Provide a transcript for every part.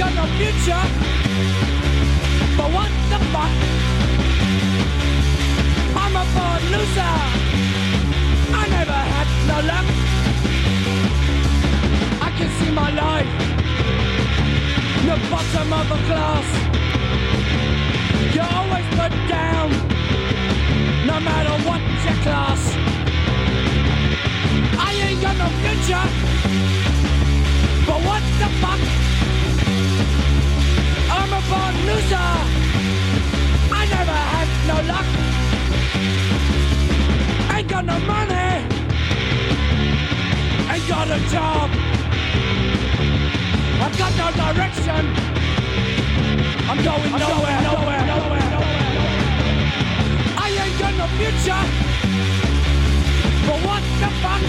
got no future, but what the fuck? I'm a born loser. I never had no luck. I can see my life, the bottom of a glass. You're always put down, no matter what your class. I ain't got no future, but what the fuck? I'm a born loser. I never had no luck. Ain't got no money, ain't got a job. I've got no direction. I'm going nowhere. I ain't got no future, but what the fuck?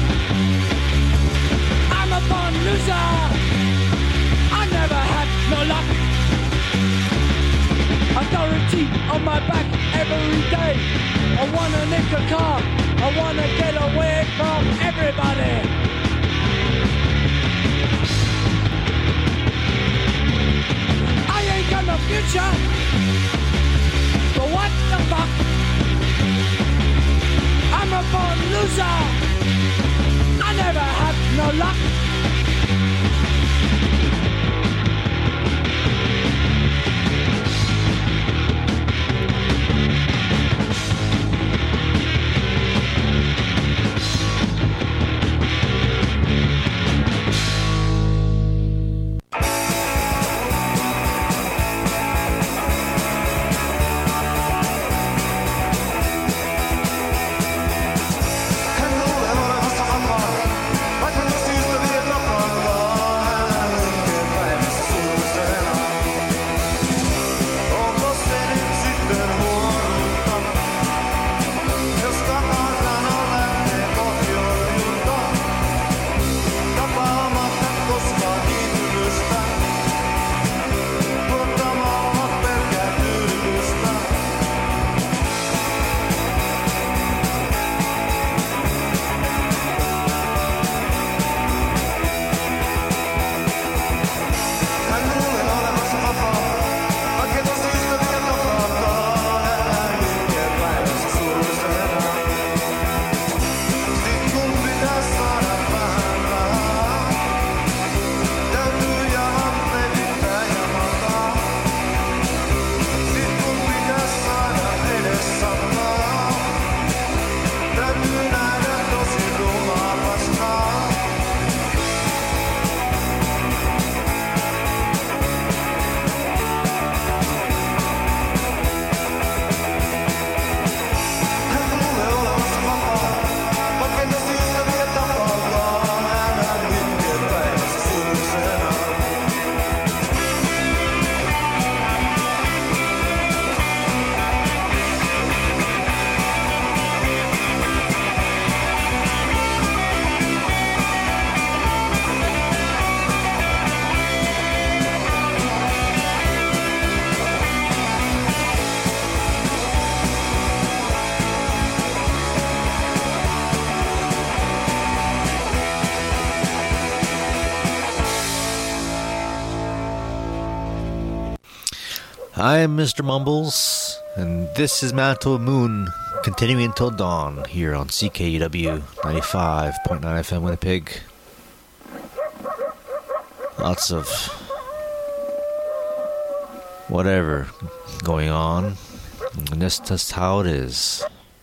I'm a born loser. I never had no luck. Authority on my back every day. I wanna nick a car. I wanna get away from everybody. I ain't got no future, but what the fuck? I'm a born loser. I never had no luck. I'm Mr. Mumbles, and this is Mantle Moon, continuing until dawn here on CKUW 95.9 FM Winnipeg. Lots of whatever going on, and that's just how it is.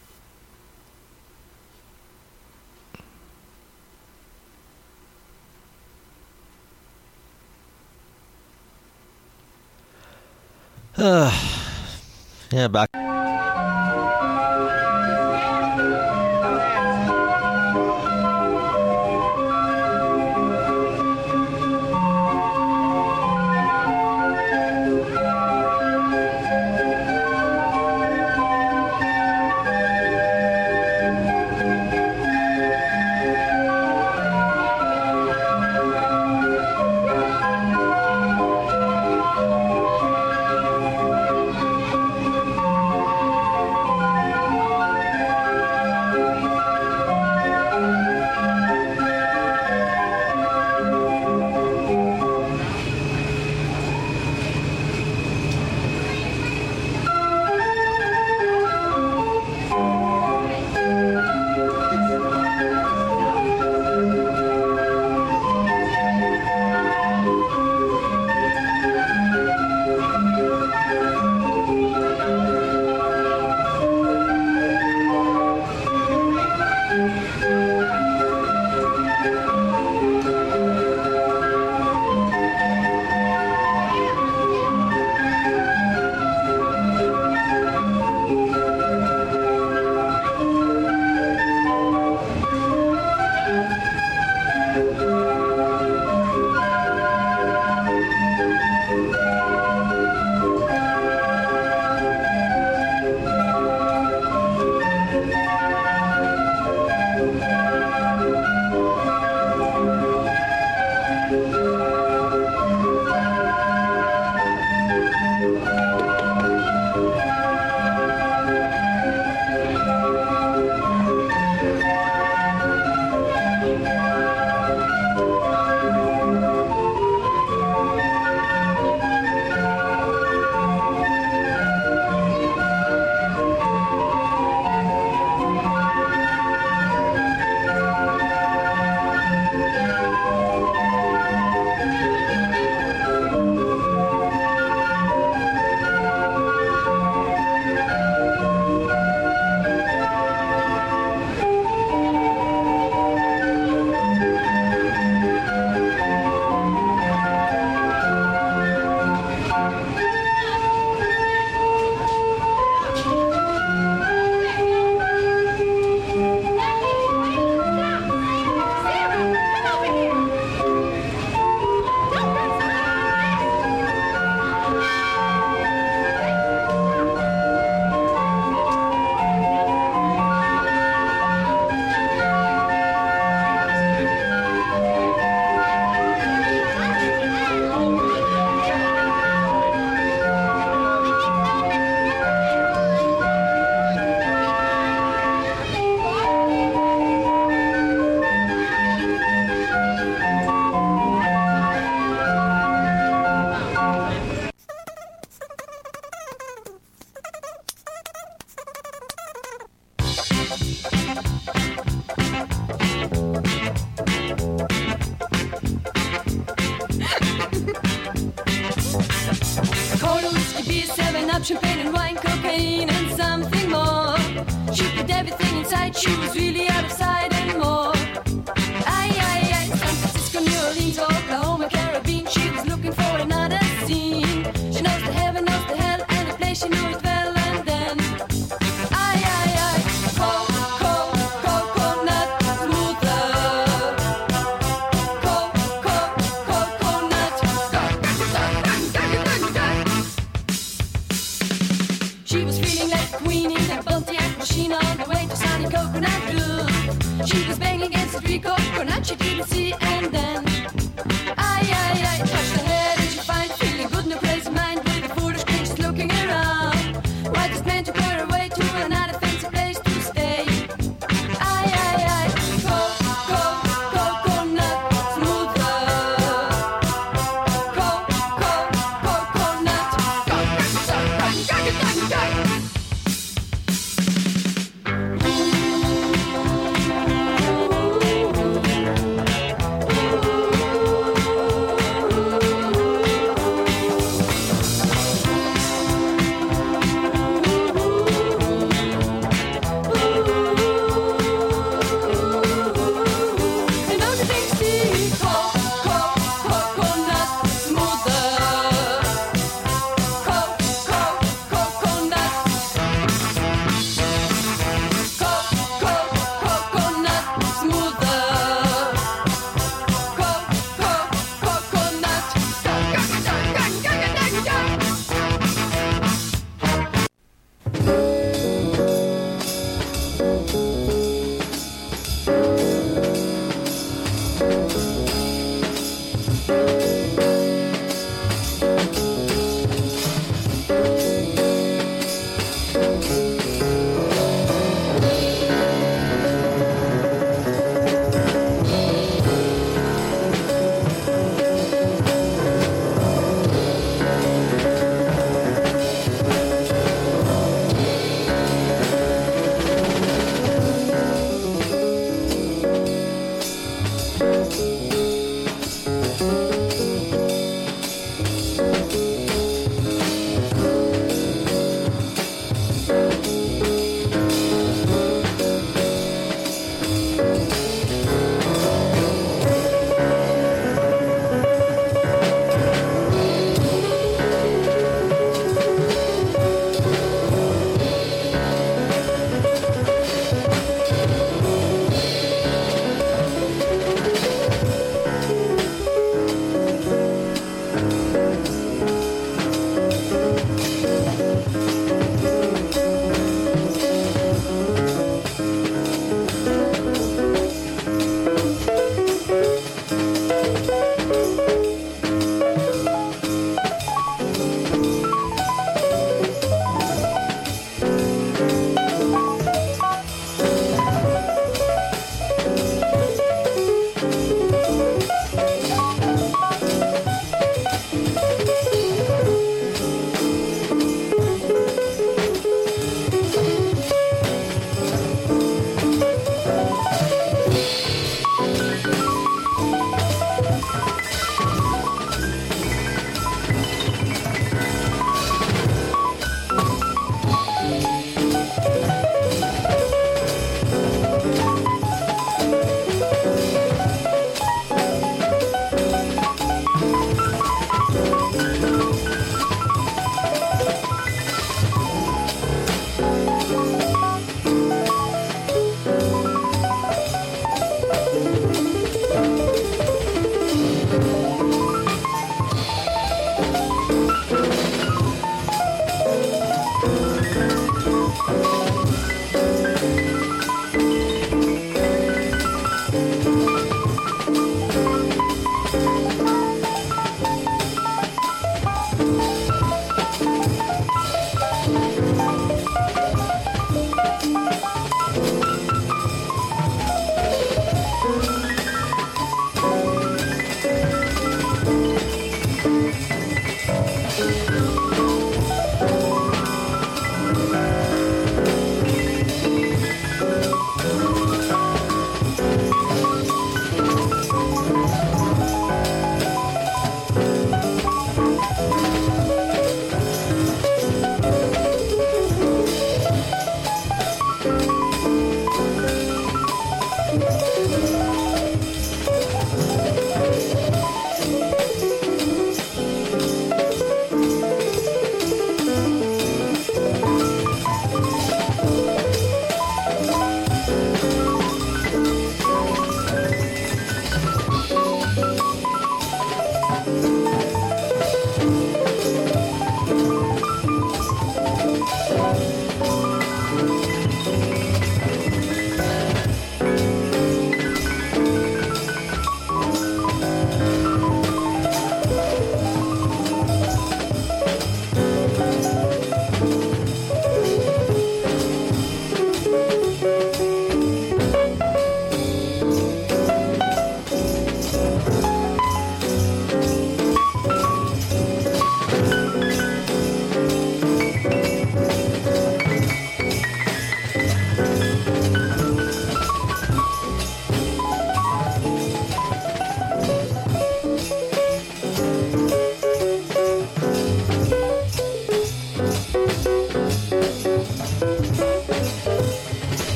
Yeah, back.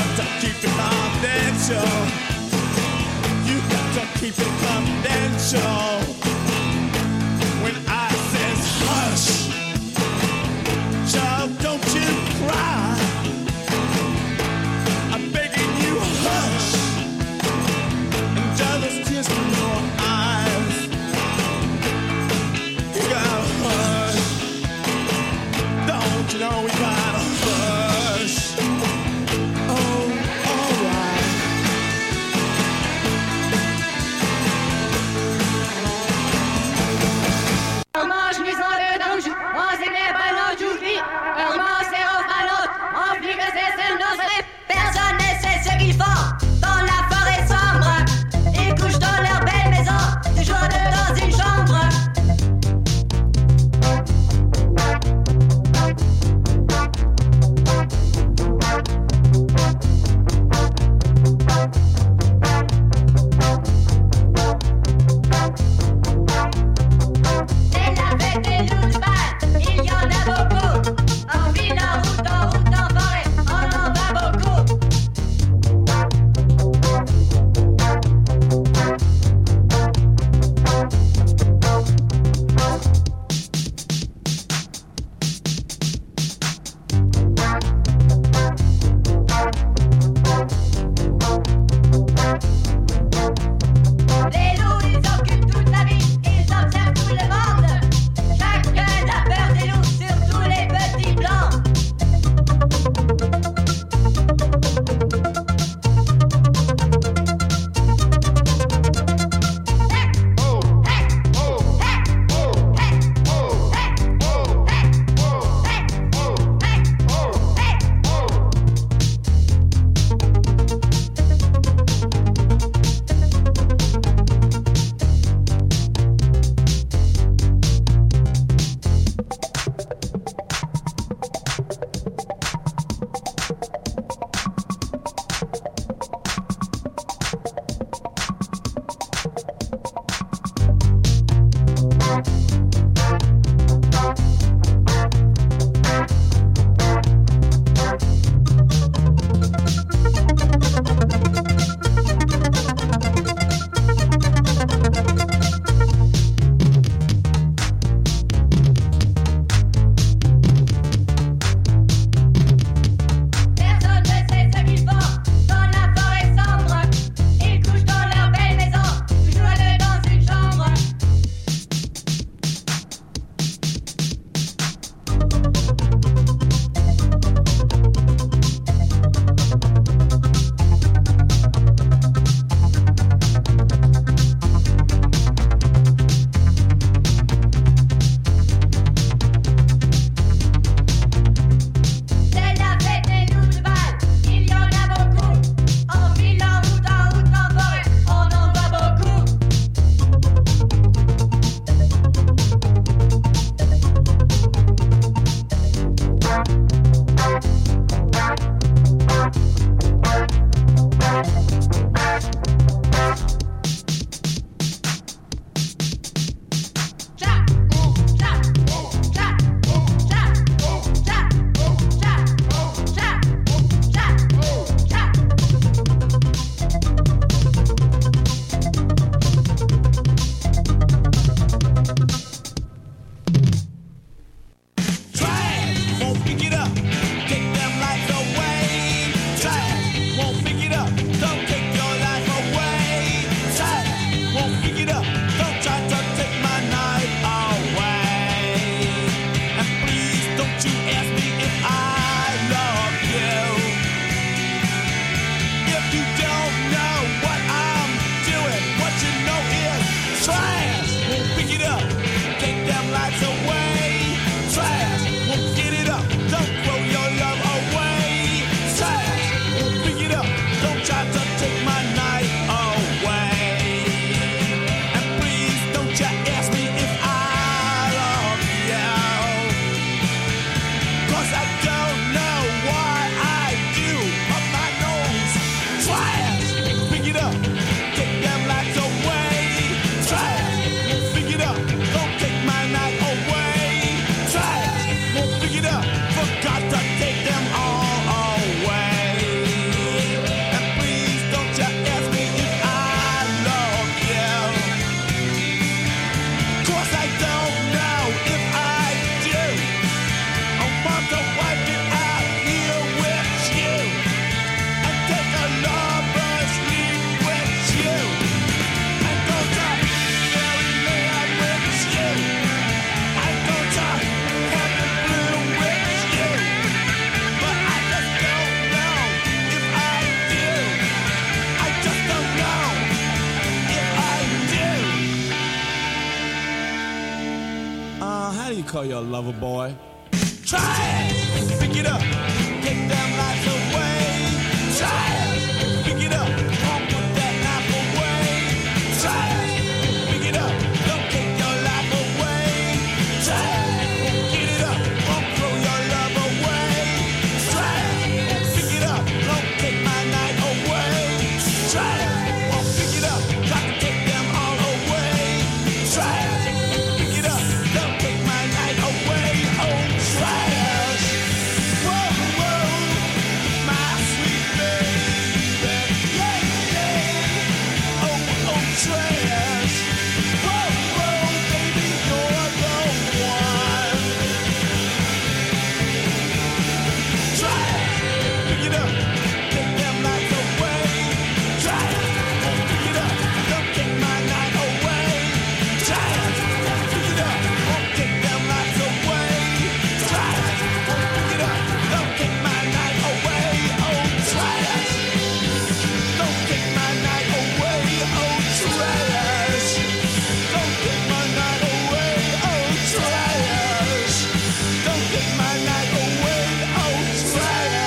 got to keep it confidential. You got to keep it confidential. When I says hush, child, don't you cry. I'm begging you hush. And jealous tears from your eyes. You gotta hush. Don't you know we gotta hush? Oh, alright. call you a lover boy. Try it, pick it up, take them lights away. Try it, pick it up, won't put that knife away. Try it, pick it up, don't take your life away. Try it, get it up, won't throw your love away. Try it, pick it up, don't take my night away. Try it, won't pick it up, try to take them all away. Try it, pick it up, don't take my night away. Oh, try it. Whoa, whoa, my sweet baby. Yeah, yeah. Oh, oh, try it. Whoa, whoa, baby, you're the one. Try it, pick it up, take them lights away. Try it, won't pick it up, don't take my night away. Try it, pick it up, won't take them lights away. Try it, won't pick it up, don't take my night away. Oh, try it, don't take my night away. Oh, try it, don't take my night away. Oh, try it, don't take my night away. Oh, try it.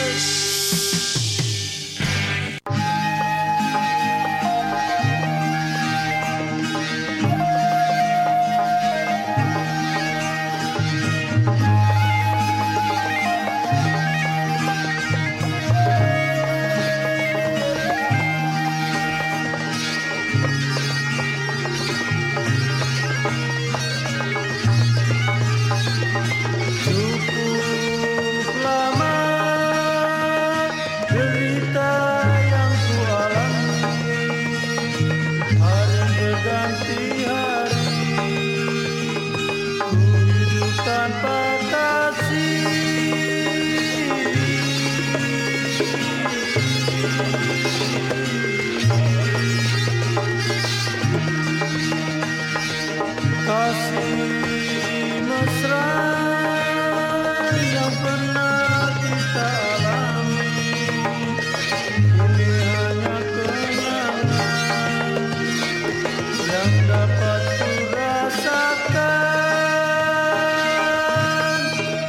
Cukup lama derita yang ku alami, hari berganti hari, ku hidup tanpa kasih. Kasih mesra yang pernah kita alami, ini hanya kenangan yang dapat ku rasakan.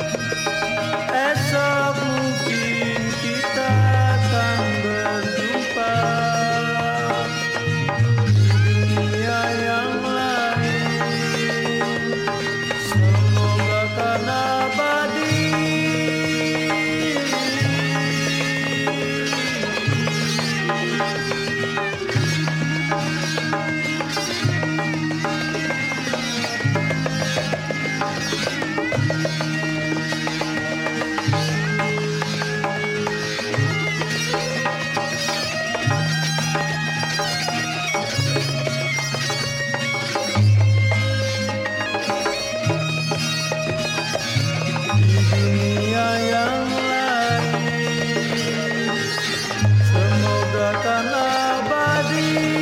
Esok mungkin kita akan berjumpa di dunia yang lain. Semoga kan abadi. Di dunia yang lain, semoga kan abadi.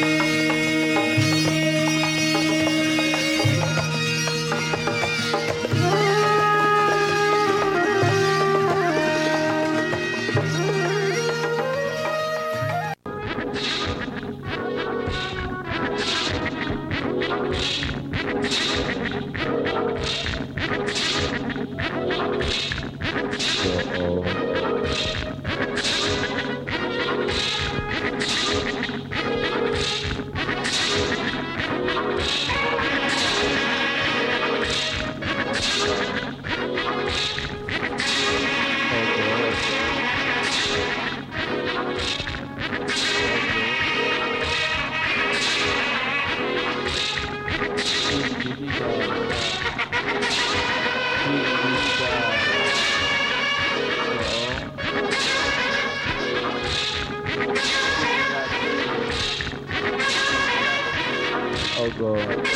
Oh God.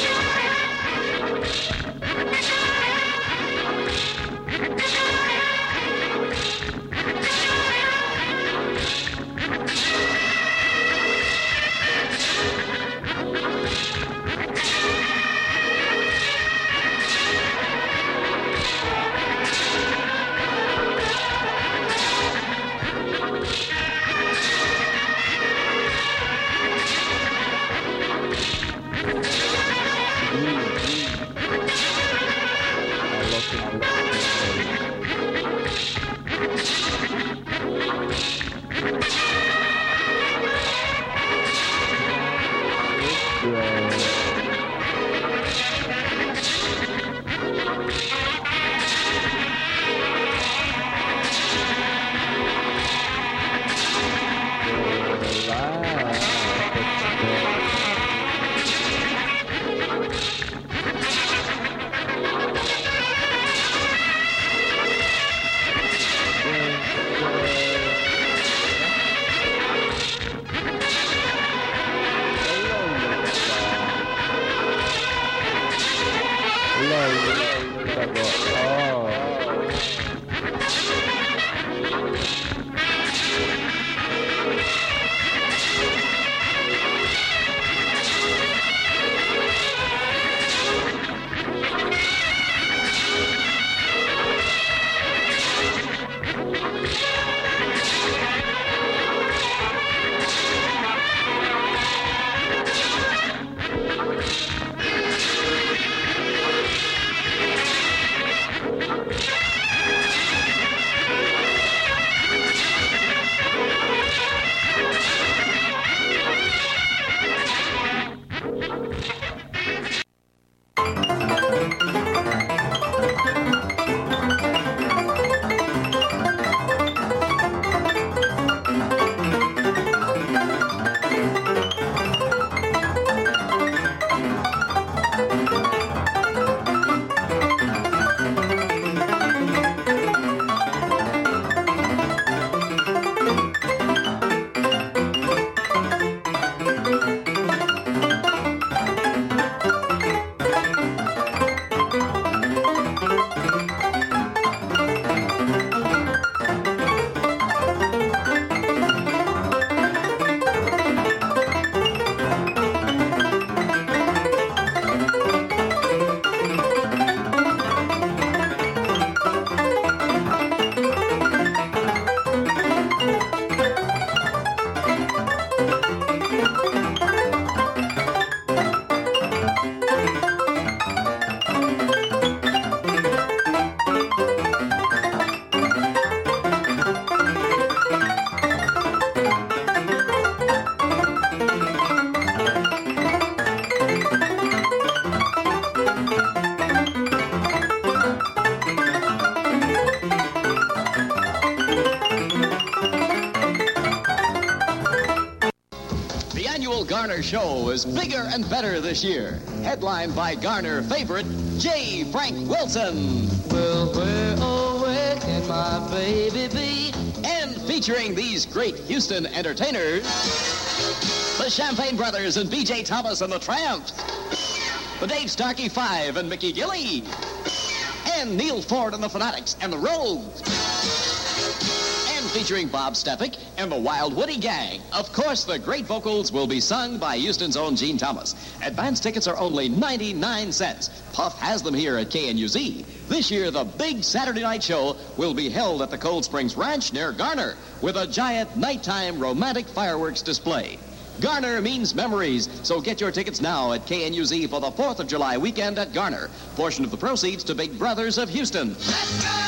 annual Garner Show is bigger and better this year. Headlined by Garner favorite J. Frank Wilson. Well, where, oh, where can my baby be? And featuring these great Houston entertainers, the Champagne Brothers and B.J. Thomas and the Tramps, the Dave Starkey Five and Mickey Gilley, and Neil Ford and the Fanatics and the Rogues. And featuring Bob Stefik and the Wild Woody Gang. Of course, the great vocals will be sung by Houston's own Gene Thomas. Advance tickets are only 99 cents. Puff has them here at KNUZ. This year, the big Saturday night show will be held at the Cold Springs Ranch near Garner with a giant nighttime romantic fireworks display. Garner means memories, so get your tickets now at KNUZ for the 4th of July weekend at Garner. Portion of the proceeds to Big Brothers of Houston. Let's go!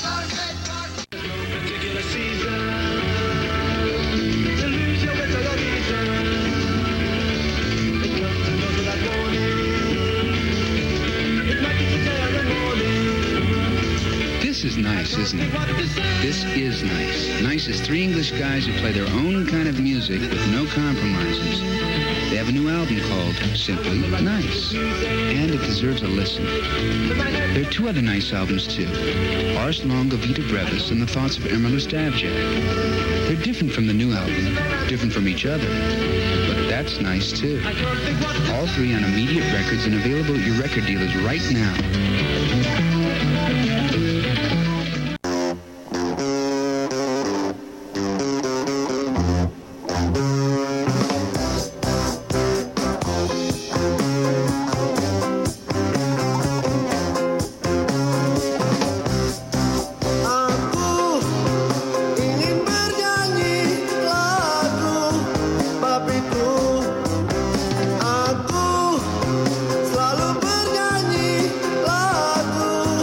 This is nice, isn't it? This is nice. Nice is three English guys who play their own kind of music with no compromises. They have a new album called Simply Nice, and it deserves a listen. There are two other nice albums, too. Ars Longa Vita Brevis and The Thoughts of Irma Stavjak. They're different from the new album, different from each other, but that's nice, too. All three on Immediate Records and available at your record dealers right now. Aku selalu bernyanyi lagu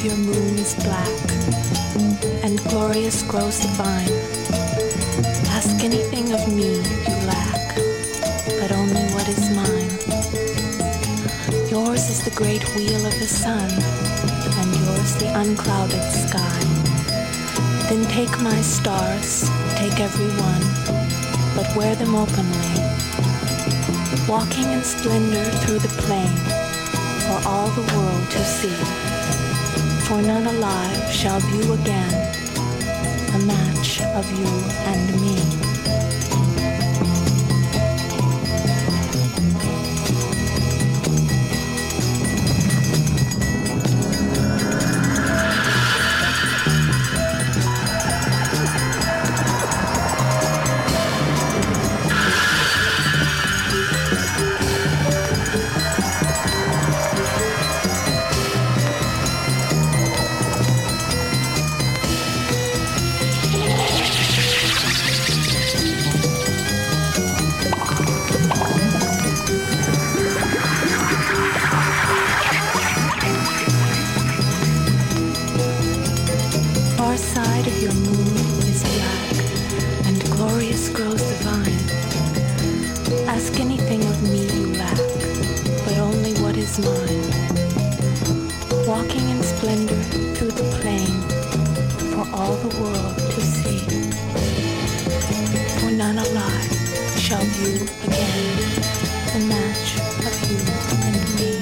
of your moon is black, and glorious grows the vine. Ask anything of me you lack, but only what is mine. Yours is the great wheel of the sun, and yours the unclouded sky. Then take my stars, take every one, but wear them openly, walking in splendor through the plain, for all the world to see. For none alive shall view again a match of you and me. Far side of your moon is black, and glorious grows the vine. Ask anything of me you lack, but only what is mine. Walking in splendor through the plain, for all the world to see. For none alive shall view again the match of you and me.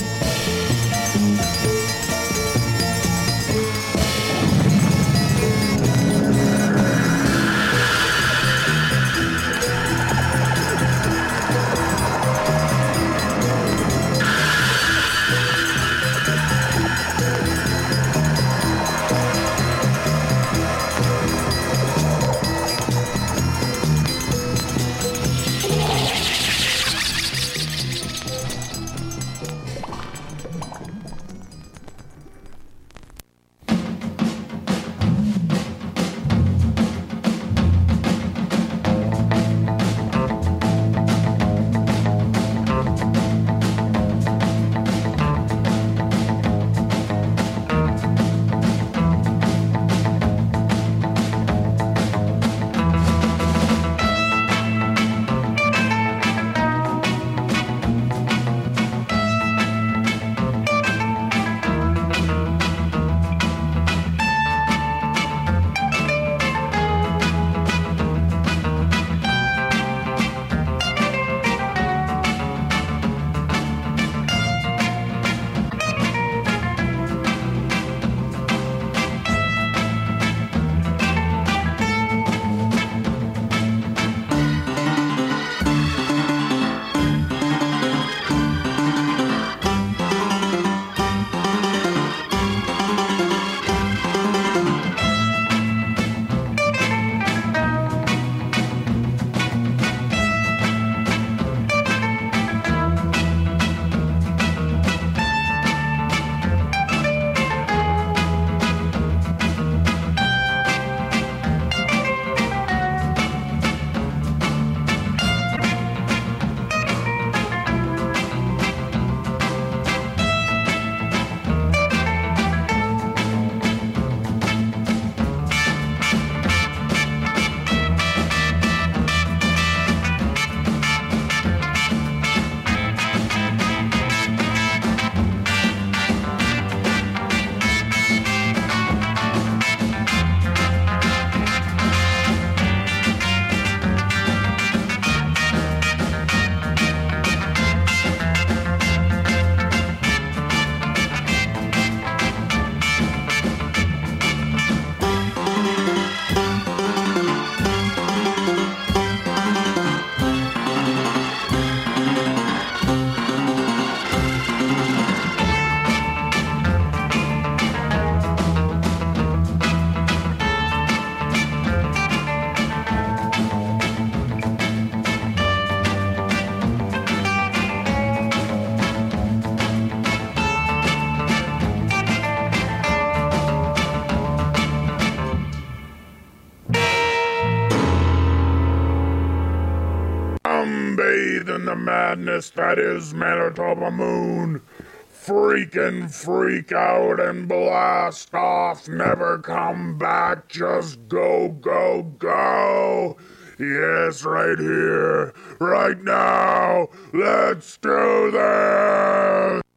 Bathe in the madness that is Manitoba Moon. freaking freak out and blast off, never come back, just go, go, go. Yes, right here, right now, let's do this!